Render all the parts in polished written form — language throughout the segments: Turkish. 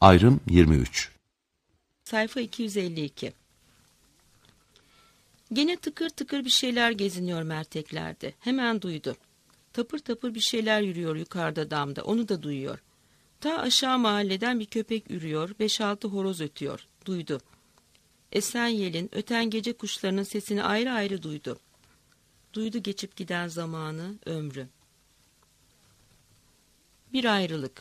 Ayrım 23. Sayfa 252. Gene tıkır tıkır bir şeyler geziniyor merteklerde. Hemen duydu. Tapır tapır bir şeyler yürüyor yukarıda damda. Onu da duyuyor. Ta aşağı mahalleden bir köpek ürüyor. 5-6 horoz ötüyor. Duydu. Esen yelin, öten gece kuşlarının sesini ayrı ayrı duydu. Duydu geçip giden zamanı, ömrü. Bir ayrılık.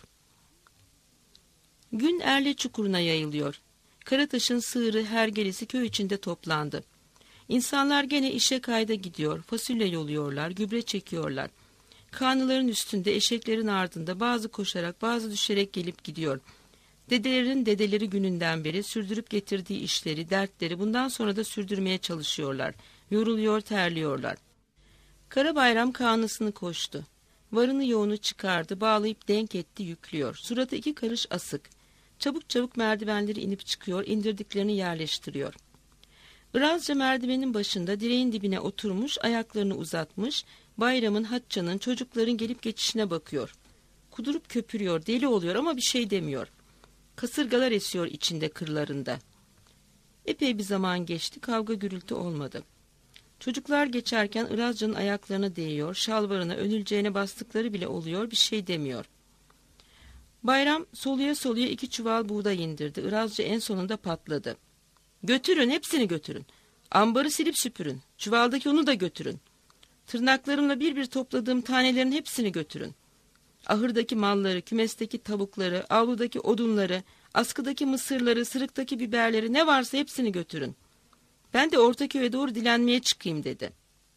Gün Erle Çukuru'na yayılıyor. Karataş'ın sığırı hergelesi köy içinde toplandı. İnsanlar gene işe kayda gidiyor, fasulye yoluyorlar, gübre çekiyorlar. Karnıların üstünde, eşeklerin ardında bazı koşarak, bazı düşerek gelip gidiyor. Dedelerin dedeleri gününden beri sürdürüp getirdiği işleri, dertleri bundan sonra da sürdürmeye çalışıyorlar. Yoruluyor, terliyorlar. Karabayram kağnısını koştu. Varını yoğunu çıkardı, bağlayıp denk etti, yüklüyor. Suratı 2 karış asık. Çabuk çabuk merdivenleri inip çıkıyor, indirdiklerini yerleştiriyor. Irazca merdivenin başında direğin dibine oturmuş, ayaklarını uzatmış, Bayram'ın, Hatça'nın, çocukların gelip geçişine bakıyor. Kudurup köpürüyor, deli oluyor ama bir şey demiyor. Kasırgalar esiyor içinde kırlarında. Epey bir zaman geçti, kavga gürültü olmadı. Çocuklar geçerken Irazca'nın ayaklarına değiyor, şalvarına, önüleceğine bastıkları bile oluyor, bir şey demiyor. Bayram soluya soluya 2 çuval buğday indirdi. Irazca en sonunda patladı. Götürün, hepsini götürün. Ambarı silip süpürün. Çuvaldaki onu da götürün. Tırnaklarımla bir bir topladığım tanelerin hepsini götürün. Ahırdaki malları, kümesteki tavukları, avludaki odunları, askıdaki mısırları, sırıktaki biberleri ne varsa hepsini götürün. Ben de Ortaköy'e doğru dilenmeye çıkayım dedi.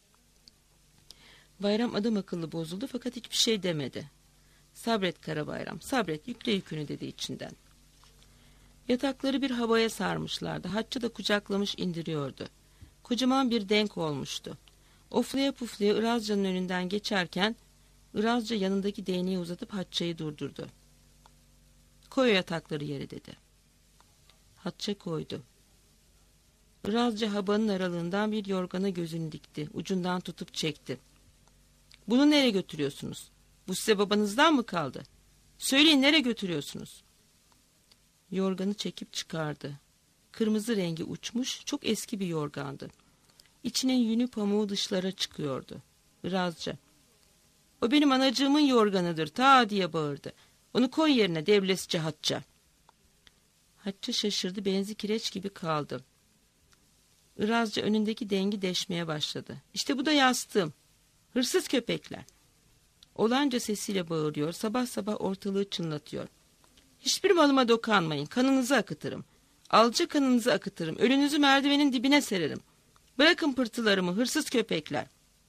Bayram adam akıllı bozuldu fakat hiçbir şey demedi. Sabret Karabayram, sabret, yükle yükünü dedi içinden. Yatakları bir havaya sarmışlardı. Hatça da kucaklamış indiriyordu. Kocaman bir denk olmuştu. Oflaya puflaya Irazca'nın önünden geçerken Irazca yanındaki değneği uzatıp Hatça'yı durdurdu. Koy yatakları yere dedi. Hatça koydu. Irazca habanın aralığından bir yorgana gözünü dikti. Ucundan tutup çekti. Bunu nereye götürüyorsunuz? Bu size babanızdan mı kaldı? Söyleyin, nereye götürüyorsunuz? Yorganı çekip çıkardı. Kırmızı rengi uçmuş, çok eski bir yorgandı. İçinin yünü pamuğu dışlara çıkıyordu. Irazca, o benim anacığımın yorganıdır ta diye bağırdı. Onu koy yerine devlesçe Hatça. Hatça şaşırdı, benzi kireç gibi kaldı. Irazca önündeki dengi deşmeye başladı. İşte bu da yastığım. Hırsız köpekler. Olanca sesiyle bağırıyor, sabah sabah ortalığı çınlatıyor. Hiçbir malıma dokanmayın, kanınızı akıtırım. Alca kanınızı akıtırım, ölünüzü merdivenin dibine sererim. Bırakın pırtılarımı, hırsız köpekler.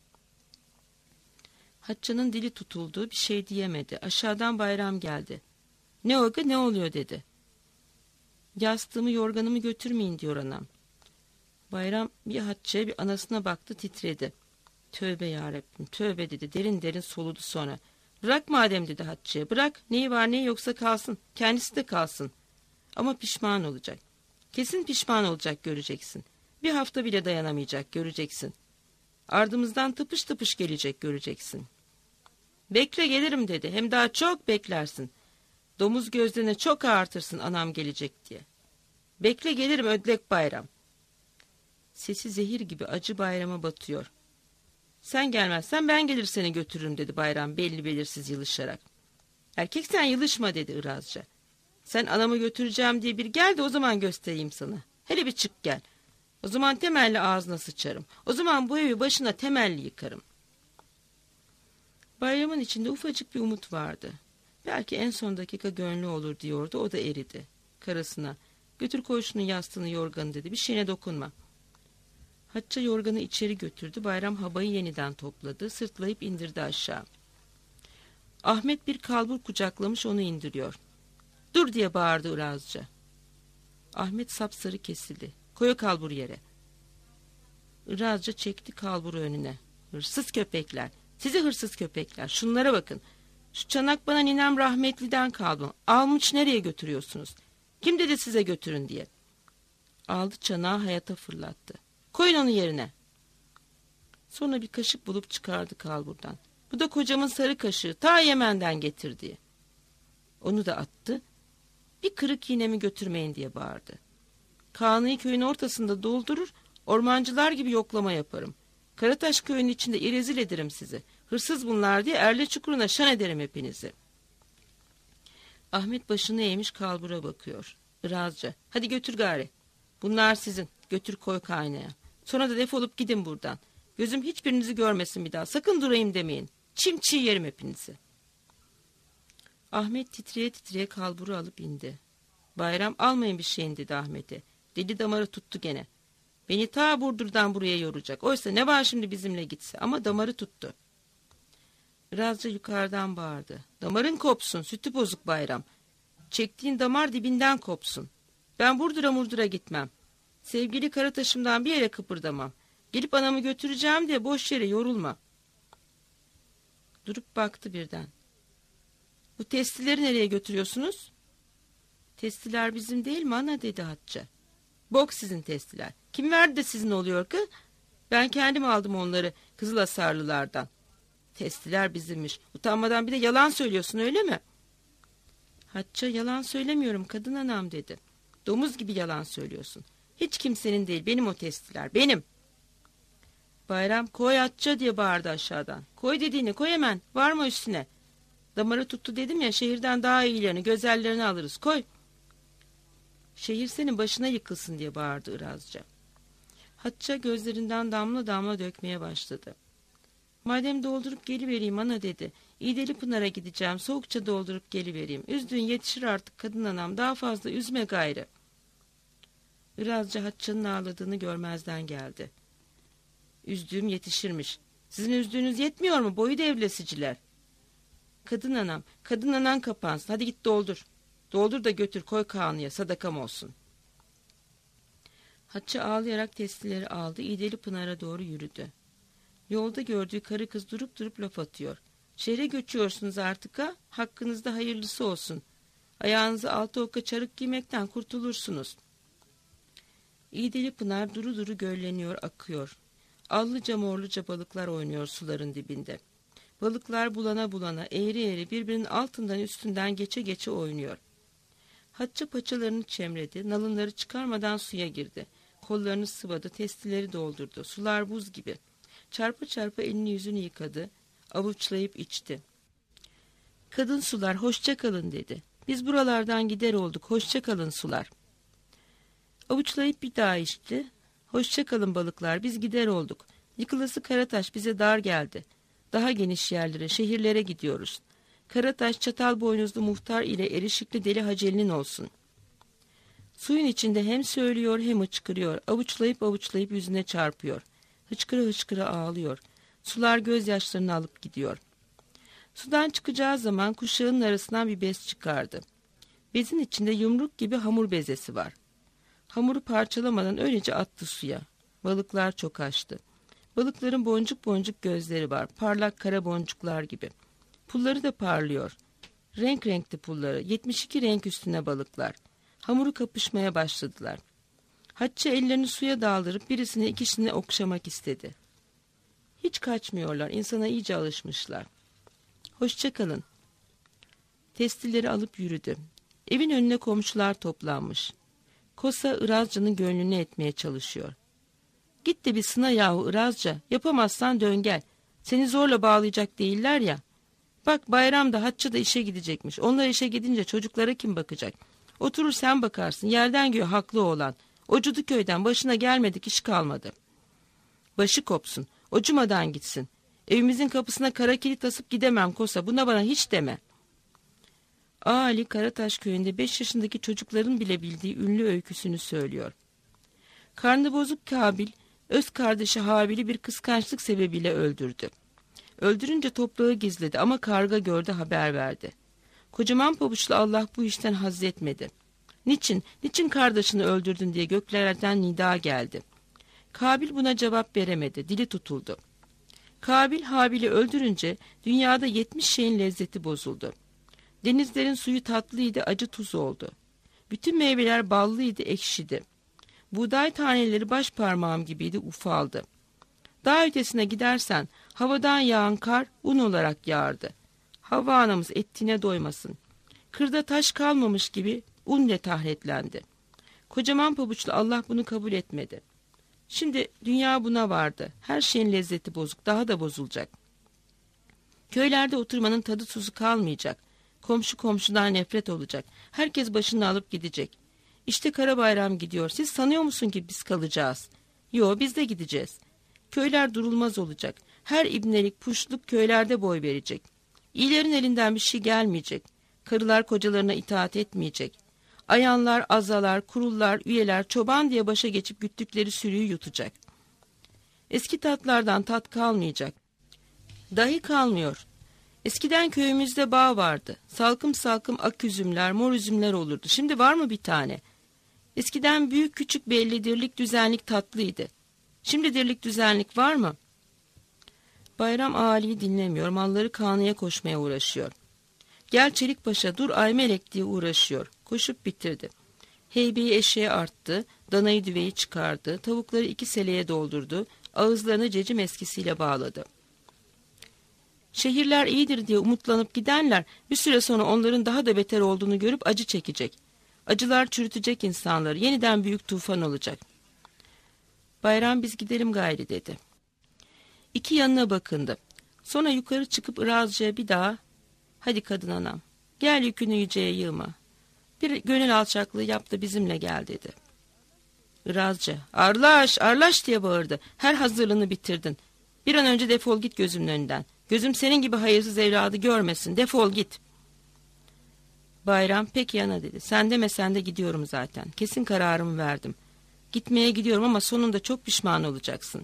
Hatça'nın dili tutuldu, bir şey diyemedi. Aşağıdan Bayram geldi. Ne o, ne oluyor dedi. Yastığımı, yorganımı götürmeyin diyor anam. Bayram bir Hatça'ya bir anasına baktı, titredi. Tövbe yarabbim, tövbe dedi, derin derin soludu sonra. Bırak madem dedi Hatça'ya, bırak, neyi var neyi yoksa kalsın, kendisi de kalsın. Ama pişman olacak. Kesin pişman olacak, göreceksin. Bir hafta bile dayanamayacak, göreceksin. Ardımızdan tıpış tıpış gelecek, göreceksin. Bekle gelirim dedi, hem daha çok beklersin. Domuz gözlerine çok ağartırsın anam gelecek diye. Bekle gelirim ödlek Bayram. Sesi zehir gibi acı Bayram'a batıyor. Sen gelmezsen ben gelir seni götürürüm dedi Bayram belli belirsiz yılışarak. Erkek sen yılışma dedi Irazca. Sen anamı götüreceğim diye bir gel de o zaman göstereyim sana. Hele bir çık gel. O zaman temelli ağzına sıçarım. O zaman bu evi başına temelli yıkarım. Bayramın içinde ufacık bir umut vardı. Belki en son dakika gönlü olur diyordu, o da eridi. Karısına, götür koy şunun yastığını yorganı dedi, bir şeyine dokunma. Hatça yorganı içeri götürdü, Bayram habayı yeniden topladı, sırtlayıp indirdi aşağı. Ahmet bir kalbur kucaklamış onu indiriyor. Dur diye bağırdı Irazca. Ahmet sapsarı kesildi. Koy o kalbur yere. Irazca çekti kalburu önüne. Hırsız köpekler, sizi hırsız köpekler, şunlara bakın. Şu çanak bana ninem rahmetliden kaldı. Almış nereye götürüyorsunuz? Kim dedi size götürün diye. Aldı çanağı hayata fırlattı. Koyun onu yerine. Sonra bir kaşık bulup çıkardı kalburdan. Bu da kocamın sarı kaşığı, ta Yemen'den getirdiği. Onu da attı. bir kırık iğnemi götürmeyin diye bağırdı. Kağnı'yı köyün ortasında doldurur, ormancılar gibi yoklama yaparım. Karataş köyünün içinde irezil ederim sizi. Hırsız bunlar diye Erle Çukuru'na şan ederim hepinizi. Ahmet başını eğmiş kalbura bakıyor. Irazca, hadi götür gari. Bunlar sizin, götür koy kaynaya. Sonra da defolup gidin buradan. Gözüm hiçbirinizi görmesin bir daha, sakın durayım demeyin. Çim çiğ yerim hepinizi. Ahmet titreye titreye kalburu alıp indi. Bayram almayın bir şeyin dedi Ahmet'e. Deli damarı tuttu gene. Beni ta Burdur'dan buraya yoracak. Oysa ne var şimdi bizimle gitse, ama damarı tuttu. Irazca yukarıdan bağırdı. Damarın kopsun, sütü bozuk Bayram. Çektiğin damar dibinden kopsun. Ben Burdur'a gitmem. Sevgili Karataş'ımdan bir yere kıpırdamam. Gelip anamı götüreceğim diye boş yere yorulma. Durup baktı birden. Bu testileri nereye götürüyorsunuz? Testiler bizim değil mi ana dedi Hatice. Bok sizin testiler. Kim verdi de sizin oluyor ki? Ben kendim aldım onları Kızılasarlılardan. Testiler bizimmiş. Utanmadan bir de yalan söylüyorsun öyle mi? Hatice yalan söylemiyorum kadın anam dedi. Domuz gibi yalan söylüyorsun. Hiç kimsenin değil, benim o testiler, benim. Bayram koy Hatice diye bağırdı aşağıdan. Koy dediğini koy hemen, varma üstüne. Damarı tuttu dedim ya, şehirden daha iyilerini, gözellerini alırız, koy. Şehir senin başına yıkılsın diye bağırdı Irazca. Hatice gözlerinden damla damla dökmeye başladı. Madem doldurup gelivereyim ana dedi. İğdeli Pınar'a gideceğim, soğukça doldurup gelivereyim. Üzdüğün yetişir artık kadın anam, daha fazla üzme gayrı. Irazca Hatice'nin ağladığını görmezden geldi. Üzdüğüm yetişirmiş. Sizin üzdüğünüz yetmiyor mu boyu devlesiciler? Kadın anam, kadın anan kapansın. Hadi git doldur. Doldur da götür koy Kaan'ıya, sadakam olsun. Hatice ağlayarak testileri aldı, İğdeli Pınar'a doğru yürüdü. Yolda gördüğü karı kız durup durup laf atıyor. Şehre göçüyorsunuz artık ha, hakkınızda hayırlısı olsun. Ayağınızı altı okka çarık giymekten kurtulursunuz. İğdeli Pınar duru duru gölleniyor, akıyor. Allıca morluca balıklar oynuyor suların dibinde. Balıklar bulana bulana, eğri eğri birbirinin altından üstünden geçe geçe oynuyor. Hatice paçalarını çemredi, nalınları çıkarmadan suya girdi. Kollarını sıvadı, testileri doldurdu. Sular buz gibi. Çarpa çarpa elini yüzünü yıkadı, avuçlayıp içti. Kadın sular, hoşça kalın dedi. Biz buralardan gider olduk, hoşça kalın sular. Avuçlayıp bir daha içti. Hoşça kalın balıklar, biz gider olduk. Yıkılası Karataş bize dar geldi. Daha geniş yerlere, şehirlere gidiyoruz. Karataş çatal boynuzlu muhtar ile erişikli deli Haceli'nin olsun. Suyun içinde hem söylüyor hem hıçkırıyor. Avuçlayıp avuçlayıp yüzüne çarpıyor. Hıçkıra hıçkıra ağlıyor. Sular gözyaşlarını alıp gidiyor. Sudan çıkacağı zaman kuşağının arasından bir bez çıkardı. Bezin içinde yumruk gibi hamur bezesi var. Hamuru parçalamadan öylece attı suya. Balıklar çok açtı. Balıkların boncuk boncuk gözleri var. Parlak kara boncuklar gibi. Pulları da parlıyor. Renk renkli pulları. 72 renk üstüne balıklar. Hamuru kapışmaya başladılar. Hatice ellerini suya daldırıp birisini ikisini okşamak istedi. Hiç kaçmıyorlar. İnsana iyice alışmışlar. Hoşça kalın. Testileri alıp yürüdü. Evin önüne komşular toplanmış. Kosa Irazca'nın gönlünü etmeye çalışıyor. Git de bir sına yahu Irazca. Yapamazsan dön gel. Seni zorla bağlayacak değiller ya. Bak Bayram da Hatice da işe gidecekmiş. Onlar işe gidince çocuklara kim bakacak? Oturur sen bakarsın. Yerden göğe haklı oğlan. O Cuduköy'den başına gelmedik iş kalmadı. Başı kopsun. O cumadan gitsin. Evimizin kapısına kara kilit asıp gidemem Kosa. Buna bana hiç deme. Ali Karataş köyünde 5 yaşındaki çocukların bile bildiği ünlü öyküsünü söylüyor. Karnı bozuk Kabil, öz kardeşi Habil'i bir kıskançlık sebebiyle öldürdü. Öldürünce toprağı gizledi ama karga gördü haber verdi. Kocaman pabuçlu Allah bu işten hazzetmedi. Niçin kardeşini öldürdün diye göklerden nida geldi. Kabil buna cevap veremedi, dili tutuldu. Kabil Habil'i öldürünce dünyada 70 şeyin lezzeti bozuldu. Denizlerin suyu tatlıydı, acı tuz oldu. Bütün meyveler ballıydı, ekşidi. Buğday taneleri baş parmağım gibiydi, ufaldı. Daha ötesine gidersen havadan yağan kar un olarak yağardı. Havva anamız ettiğine doymasın. Kırda taş kalmamış gibi un ile tahretlendi. Kocaman pabuçlu Allah bunu kabul etmedi. Şimdi dünya buna vardı. Her şeyin lezzeti bozuk, daha da bozulacak. Köylerde oturmanın tadı tuzu kalmayacak. Komşu komşudan nefret olacak. Herkes başını alıp gidecek. İşte Karabayram gidiyor. Siz sanıyor musun ki biz kalacağız? Yo, biz de gideceğiz. Köyler durulmaz olacak. Her ibnelik, puşluk köylerde boy verecek. İyilerin elinden bir şey gelmeyecek. Karılar kocalarına itaat etmeyecek. Ayanlar, azalar, kurullar, üyeler çoban diye başa geçip güttükleri sürüyü yutacak. Eski tatlardan tat kalmayacak. Dahi kalmıyor. Eskiden köyümüzde bağ vardı. Salkım salkım ak üzümler, mor üzümler olurdu. Şimdi var mı bir tane? Eskiden büyük küçük belli dirlik düzenlik tatlıydı. Şimdi dirlik düzenlik var mı? Bayram ağaliyi dinlemiyor, malları kanıya koşmaya uğraşıyor. Gel Çelikpaşa, dur Aymelek diye uğraşıyor. Koşup bitirdi. Heybeyi eşeğe arttı, danayı düveyi çıkardı, tavukları 2 seleye doldurdu, ağızlarını cecim eskisiyle bağladı. Şehirler iyidir diye umutlanıp gidenler bir süre sonra onların daha da beter olduğunu görüp acı çekecek. Acılar çürütecek insanları, yeniden büyük tufan olacak. Bayram biz gidelim gayri dedi. 2 yanına bakındı. Sonra yukarı çıkıp Irazcı'ya bir daha, hadi kadın anam, gel yükünü yüceye yığma. Bir gönül alçaklığı yap da bizimle gel dedi. Irazcı, arlaş, arlaş diye bağırdı. Her hazırlığını bitirdin. Bir an önce defol git gözümün önünden. Gözüm senin gibi hayırsız evladı görmesin. Defol git. Bayram peki yana dedi. Sen demesen de gidiyorum zaten. Kesin kararımı verdim. Gitmeye gidiyorum ama sonunda çok pişman olacaksın.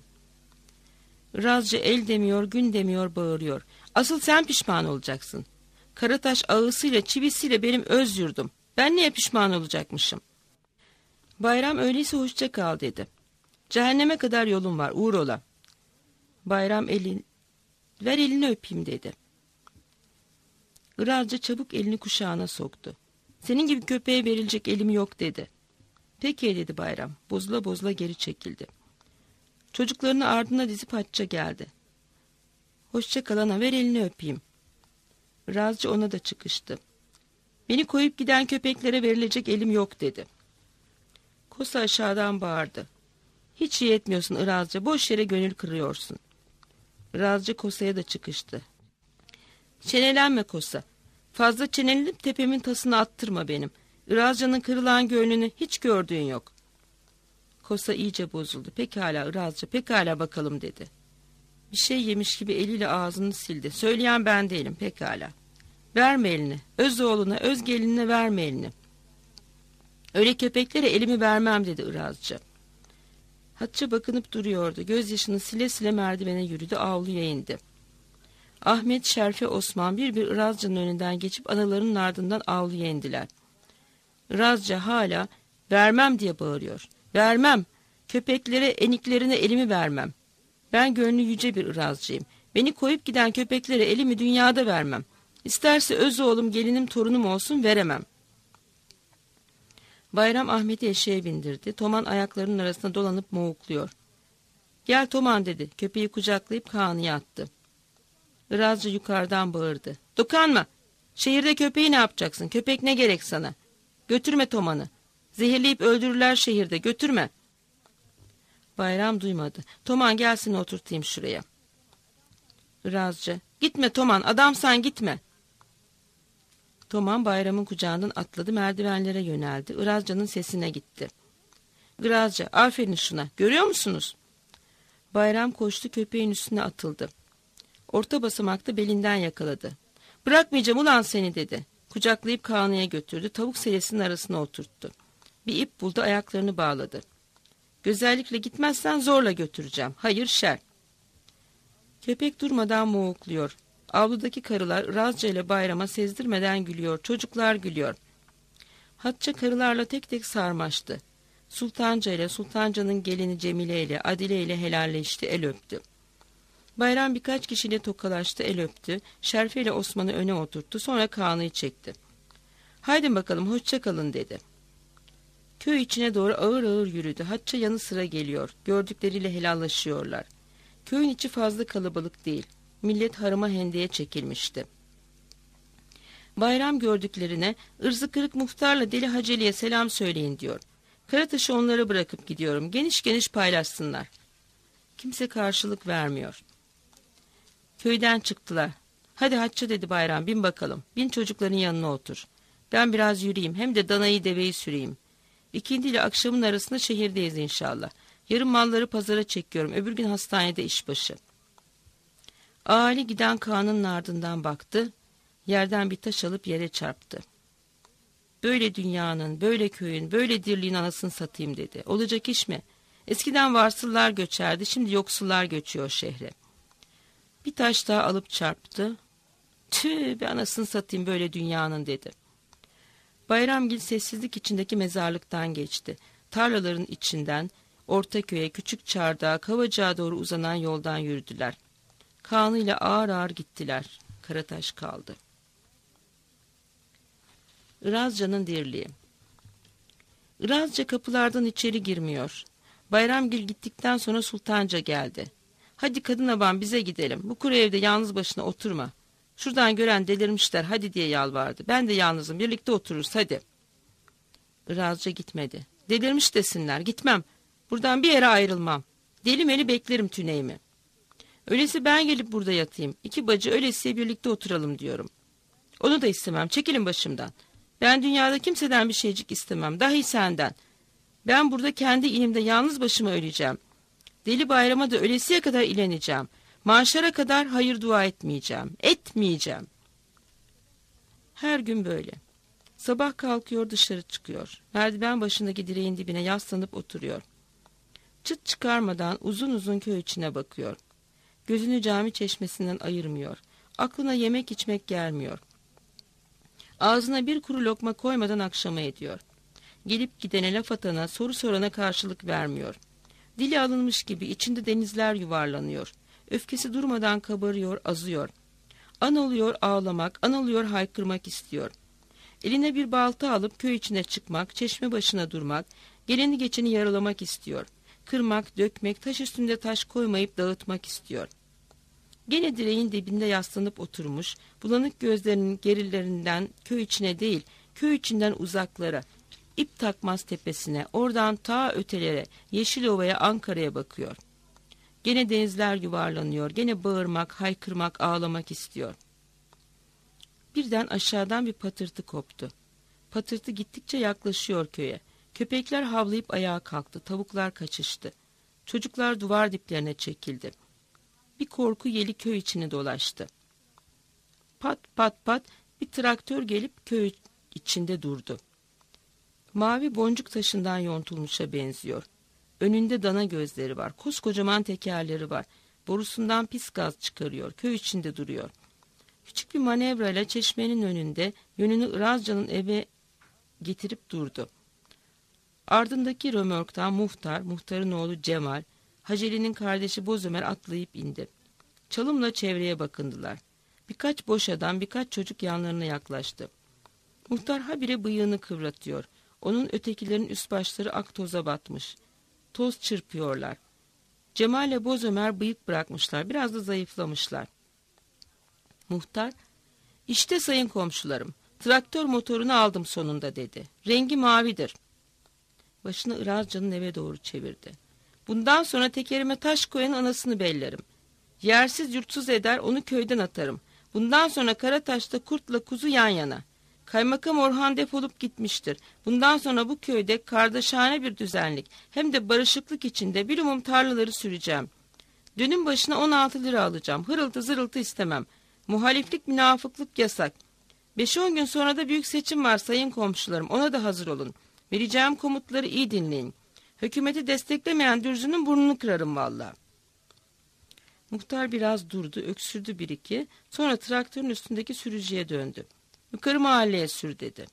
Irazcı el demiyor, gün demiyor, bağırıyor. Asıl sen pişman olacaksın. Karataş ağısıyla çivisiyle benim öz yurdum. Ben niye pişman olacakmışım? Bayram öyleyse hoşça kal dedi. Cehenneme kadar yolun var, uğur ola. Bayram ver elini öpeyim dedi. Irazcı çabuk elini kuşağına soktu. Senin gibi köpeğe verilecek elim yok dedi. Peki dedi Bayram. Bozula bozula geri çekildi. Çocuklarını ardına dizip hacca geldi. Hoşça kal ana, ver elini öpeyim. Irazcı ona da çıkıştı. Beni koyup giden köpeklere verilecek elim yok dedi. Kosa aşağıdan bağırdı. Hiç iyi etmiyorsun Irazcı, boş yere gönül kırıyorsun. Irazcı Kosa'ya da çıkıştı. Çenelenme Kosa. Fazla çenelenip tepemin tasını attırma benim. Irazcı'nın kırılan gönlünü hiç gördüğün yok. Kosa iyice bozuldu. Pekala Irazcı, pekala bakalım dedi. Bir şey yemiş gibi eliyle ağzını sildi. Söyleyen ben değilim, pekala. Verme elini. Öz oğluna, öz gelinine verme elini. Öyle köpeklere elimi vermem dedi Irazcı. Hatça bakınıp duruyordu. Gözyaşını sile sile merdivene yürüdü, avluya indi. Ahmet, Şerfe, Osman bir Irazcı'nın önünden geçip analarının ardından avluya indiler. Irazcı hala vermem diye bağırıyor. Vermem. Köpeklere, eniklerine elimi vermem. Ben gönlü yüce bir Irazcıyım. Beni koyup giden köpeklere elimi dünyada vermem. İsterse öz oğlum, gelinim, torunum olsun veremem. Bayram Ahmet'i eşeğe bindirdi. Toman ayaklarının arasında dolanıp moğukluyor. Gel Toman dedi. Köpeği kucaklayıp kanıya attı. Irazcı yukarıdan bağırdı. Dokanma. Şehirde köpeği ne yapacaksın? Köpek ne gerek sana? Götürme Toman'ı. Zehirleyip öldürürler şehirde. Götürme. Bayram duymadı. Toman gelsin oturtayım şuraya. Irazcı. Gitme Toman, adamsan gitme. Toman Bayram'ın kucağından atladı, merdivenlere yöneldi. Irazcı'nın sesine gitti. Irazcı, aferin şuna, görüyor musunuz? Bayram koştu, köpeğin üstüne atıldı. Orta basamakta belinden yakaladı. Bırakmayacağım ulan seni dedi. Kucaklayıp kanıya götürdü, tavuk selesinin arasına oturttu. Bir ip buldu, ayaklarını bağladı. Güzellikle gitmezsen zorla götüreceğim. Hayır şer. Köpek durmadan moğukluyor. Avludaki karılar Irazcı ile Bayram'a sezdirmeden gülüyor. Çocuklar gülüyor. Hatça karılarla tek tek sarmaştı. Sultanca ile Sultanca'nın gelini Cemile ile Adile ile helalleşti, el öptü. Bayram birkaç kişiyle tokalaştı, el öptü. Şerfe ile Osman'ı öne oturttu. Sonra Kaan'ı çekti. Haydi bakalım hoşça kalın dedi. Köy içine doğru ağır ağır yürüdü. Hatça yanı sıra geliyor. Gördükleriyle helallaşıyorlar. Köyün içi fazla kalabalık değil. Millet harıma hendeye çekilmişti. Bayram gördüklerine ırzı kırık muhtarla Deli Haceli'ye selam söyleyin diyor. Karataş'ı onlara bırakıp gidiyorum. Geniş geniş paylaşsınlar. Kimse karşılık vermiyor. Köyden çıktılar. Hadi Hacı dedi Bayram, bin bakalım. Bin çocukların yanına otur. Ben biraz yürüyeyim, hem de danayı deveyi süreyim. İkindi ile akşamın arasında şehirdeyiz inşallah. Yarın malları pazara çekiyorum. Öbür gün hastanede işbaşı. Ali giden Kaan'ın ardından baktı. Yerden bir taş alıp yere çarptı. Böyle dünyanın, böyle köyün, böyle dirliğin anasını satayım dedi. Olacak iş mi? Eskiden varsıllar göçerdi, şimdi yoksullar göçüyor şehre. Bir taş daha alıp çarptı. Tüh be, anasını satayım böyle dünyanın dedi. Bayramgil sessizlik içindeki mezarlıktan geçti. Tarlaların içinden Ortaköy'e, Küçük Çardağ'a, Kavacık'a doğru uzanan yoldan yürüdüler. Kaan'ıyla ağır ağır gittiler. Karataş kaldı. Irazca'nın dirliği. Irazca kapılardan içeri girmiyor. Bayramgil gittikten sonra Sultanca geldi. Hadi kadın aban bize gidelim. Bu kuru evde yalnız başına oturma. Şuradan gören delirmişler hadi diye yalvardı. Ben de yalnızım, birlikte otururuz hadi. Irazca gitmedi. Delirmiş desinler, gitmem. Buradan bir yere ayrılmam. Deli meli beklerim tüneyimi. Öyleyse ben gelip burada yatayım. İki bacı öylesiye birlikte oturalım diyorum. Onu da istemem, çekilin başımdan. Ben dünyada kimseden bir şeycik istemem, dahi senden. Ben burada kendi ilimde yalnız başıma öleceğim. Deli Bayram'a da ölesiye kadar ileneceğim. Mahşere kadar hayır dua etmeyeceğim. Etmeyeceğim. Her gün böyle. Sabah kalkıyor, dışarı çıkıyor. Merdiven başındaki direğin dibine yaslanıp oturuyor. Çıt çıkarmadan uzun uzun köy içine bakıyor. Gözünü cami çeşmesinden ayırmıyor. Aklına yemek içmek gelmiyor. Ağzına bir kuru lokma koymadan akşama ediyor. Gelip gidene, laf atana, soru sorana karşılık vermiyor. Dili alınmış gibi içinde denizler yuvarlanıyor. Öfkesi durmadan kabarıyor, azıyor. An oluyor ağlamak, an oluyor haykırmak istiyor. Eline bir balta alıp köy içine çıkmak, çeşme başına durmak, geleni geçeni yaralamak istiyor. Kırmak, dökmek, taş üstünde taş koymayıp dağıtmak istiyor. Gene direğin dibinde yaslanıp oturmuş, bulanık gözlerinin gerilerinden köy içine değil, köy içinden uzaklara, İp Takmaz tepesine, oradan ta ötelere, Yeşilova'ya, Ankara'ya bakıyor. Gene denizler yuvarlanıyor, gene bağırmak, haykırmak, ağlamak istiyor. Birden aşağıdan bir patırtı koptu. Patırtı gittikçe yaklaşıyor köye. Köpekler havlayıp ayağa kalktı, tavuklar kaçıştı. Çocuklar duvar diplerine çekildi. Bir korku yeli köy içine dolaştı. Pat pat pat bir traktör gelip köy içinde durdu. Mavi boncuk taşından yontulmuşa benziyor. Önünde dana gözleri var, koskocaman tekerleri var. Borusundan pis gaz çıkarıyor, köy içinde duruyor. Küçük bir manevrayla çeşmenin önünde yönünü Irazca'nın eve getirip durdu. Ardındaki römorktan muhtarın oğlu Cemal, Haceli'nin kardeşi Bozömer atlayıp indi. Çalımla çevreye bakındılar. Birkaç boş adam, birkaç çocuk yanlarına yaklaştı. Muhtar habire bıyığını kıvratıyor. Onun ötekilerin üst başları ak toza batmış. Toz çırpıyorlar. Cemal ile Bozömer bıyık bırakmışlar, biraz da zayıflamışlar. Muhtar, işte sayın komşularım, traktör motorunu aldım sonunda dedi. Rengi mavidir. Başını Irazca'nın eve doğru çevirdi. Bundan sonra tekerime taş koyan anasını bellerim. Yersiz yurtsuz eder, onu köyden atarım. Bundan sonra Karataş'ta kurtla kuzu yan yana. Kaymakam Orhan defolup gitmiştir. Bundan sonra bu köyde kardeşane bir düzenlik, hem de barışıklık içinde bir umum tarlaları süreceğim. Dönüm başına 16 lira alacağım. Hırıltı zırıltı istemem. Muhaliflik, münafıklık yasak. 5-10 gün sonra da büyük seçim var sayın komşularım. Ona da hazır olun. Vereceğim komutları iyi dinleyin. Hükümeti desteklemeyen dürzünün burnunu kırarım valla. Muhtar biraz durdu, öksürdü bir iki. Sonra traktörün üstündeki sürücüye döndü. Yukarı mahalleye sür dedi.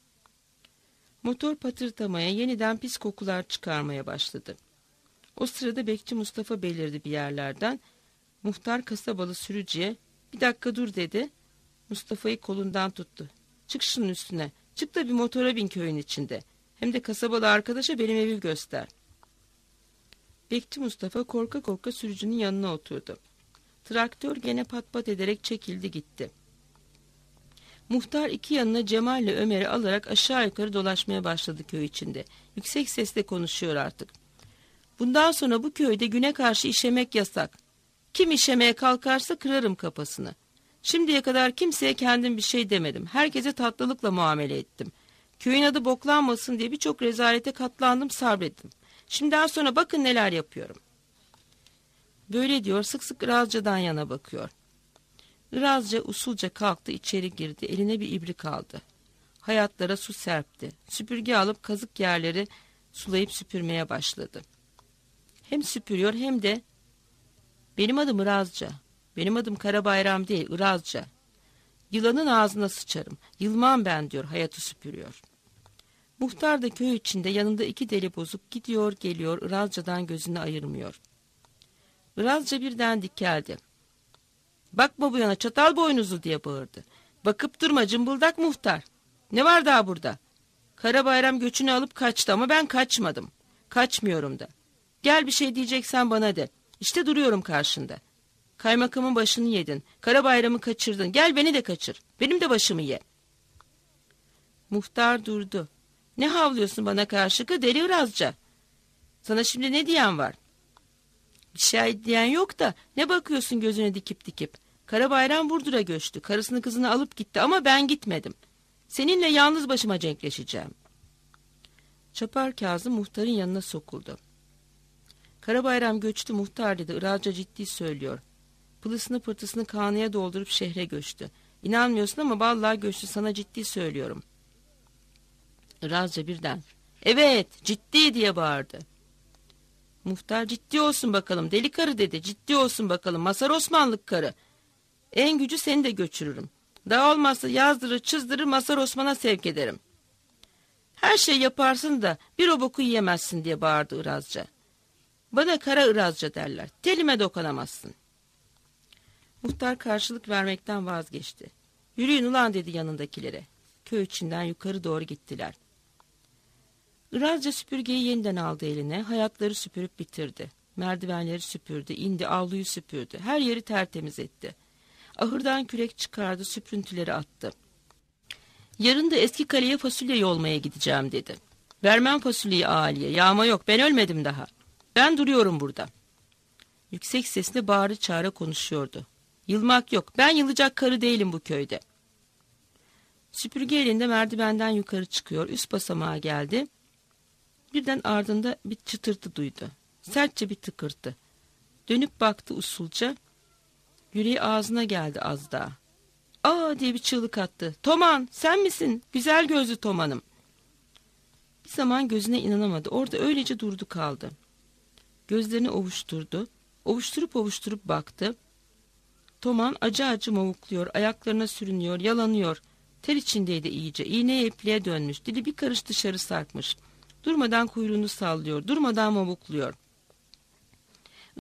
Motor patırtamaya, yeniden pis kokular çıkarmaya başladı. O sırada bekçi Mustafa belirdi bir yerlerden. Muhtar kasabalı sürücüye bir dakika dur dedi. Mustafa'yı kolundan tuttu. Çık şunun üstüne. Çık da bir motora bin köyün içinde. Hem de kasabalı arkadaşa benim evi göster. Bekçi Mustafa korka korka sürücünün yanına oturdu. Traktör gene pat pat ederek çekildi gitti. Muhtar iki yanına Cemal ile Ömer'i alarak aşağı yukarı dolaşmaya başladı köy içinde. Yüksek sesle konuşuyor artık. Bundan sonra bu köyde güne karşı işemek yasak. Kim işemeye kalkarsa kırarım kafasını. Şimdiye kadar kimseye kendim bir şey demedim. Herkese tatlılıkla muamele ettim. Köyün adı boklanmasın diye birçok rezalete katlandım, sabrettim. Şimdiden sonra bakın neler yapıyorum. Böyle diyor, sık sık Irazca'dan yana bakıyor. Irazca usulca kalktı, içeri girdi. Eline bir ibrik aldı. Hayatlara su serpti. Süpürge alıp kazık yerleri sulayıp süpürmeye başladı. Hem süpürüyor hem de benim adım Irazca. Benim adım Karabayram değil, Irazca. Yılanın ağzına sıçarım. Yılmam ben diyor, hayatı süpürüyor. Muhtar da köy içinde yanında iki deli bozuk gidiyor geliyor, Irazca'dan gözünü ayırmıyor. Irazca birden dikeldi. Bakma bu yana çatal boynuzu diye bağırdı. Bakıp durma cımbıldak muhtar. Ne var daha burada? Karabayram göçünü alıp kaçtı ama ben kaçmadım. Kaçmıyorum da. Gel bir şey diyeceksen bana de. İşte duruyorum karşında. Kaymakamın başını yedin. Karabayram'ı kaçırdın. Gel beni de kaçır. Benim de başımı ye. Muhtar durdu. Ne havlıyorsun bana karşı ki deli Irazca? Sana şimdi ne diyen var? Bir şey diyen yok da ne bakıyorsun gözüne dikip dikip? Karabayram Burdur'a göçtü. Karısını kızını alıp gitti ama ben gitmedim. Seninle yalnız başıma cenkleşeceğim. Çapar Kazım muhtarın yanına sokuldu. Karabayram göçtü muhtar dedi. Irazca ciddi söylüyor. Pılısını pırtısını kanıya doldurup şehre göçtü. İnanmıyorsun ama vallahi göçtü, sana ciddi söylüyorum. Irazca birden evet ciddi diye bağırdı. Muhtar ciddi olsun bakalım deli karı dedi. Ciddi olsun bakalım Masar Osmanlık karı. En gücü seni de göçürürüm. Daha olmazsa yazdırır çızdırır Masar Osman'a sevk ederim. Her şey yaparsın da bir o boku yiyemezsin diye bağırdı Irazca. Bana kara Irazca derler. Telime dokunamazsın. Muhtar karşılık vermekten vazgeçti. Yürüyün ulan dedi yanındakilere. Köy içinden yukarı doğru gittiler. Irazca süpürgeyi yeniden aldı eline. Hayatları süpürüp bitirdi. Merdivenleri süpürdü, indi, avluyu süpürdü. Her yeri tertemiz etti. Ahırdan kürek çıkardı, süprüntüleri attı. Yarın da eski kaleye fasulye yolmaya gideceğim dedi. Vermem fasulyeyi ağaliye, yağma yok, ben ölmedim daha. Ben duruyorum burada. Yüksek sesle bağırı çağıra konuşuyordu. Yılmak yok, ben yılacak karı değilim bu köyde. Süpürge elinde merdivenden yukarı çıkıyor, üst basamağa geldi. Birden ardında bir çıtırtı duydu. Sertçe bir tıkırtı. Dönüp baktı usulca. Yüreği ağzına geldi az daha. Aa diye bir çığlık attı. Toman sen misin? Güzel gözlü Toman'ım. Bir zaman gözüne inanamadı. Orada öylece durdu kaldı. Gözlerini ovuşturdu. Ovuşturup baktı. Toman acı acı mavukluyor. Ayaklarına sürünüyor. Yalanıyor. Ter içindeydi iyice. İğneye ipliğe dönmüş. Dili bir karış dışarı sarkmış. Durmadan kuyruğunu sallıyor. Durmadan mavukluyor.